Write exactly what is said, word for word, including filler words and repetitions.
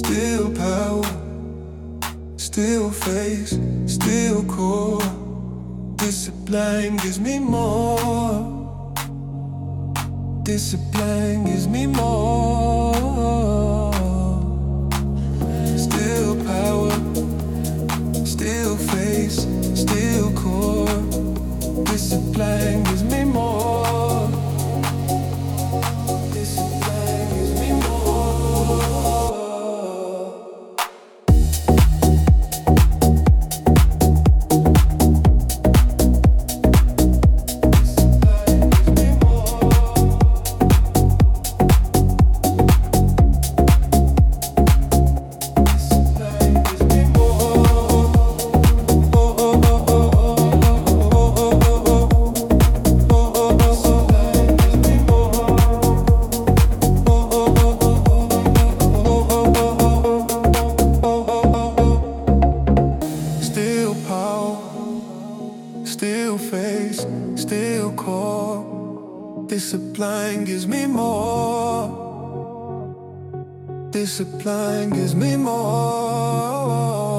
Still power, still face, still core. Discipline gives me more. Discipline gives me more. Still power, still face, still core. Discipline gives me more. Discipline gives me more. Still face, still core. Discipline gives me more. Discipline gives me more.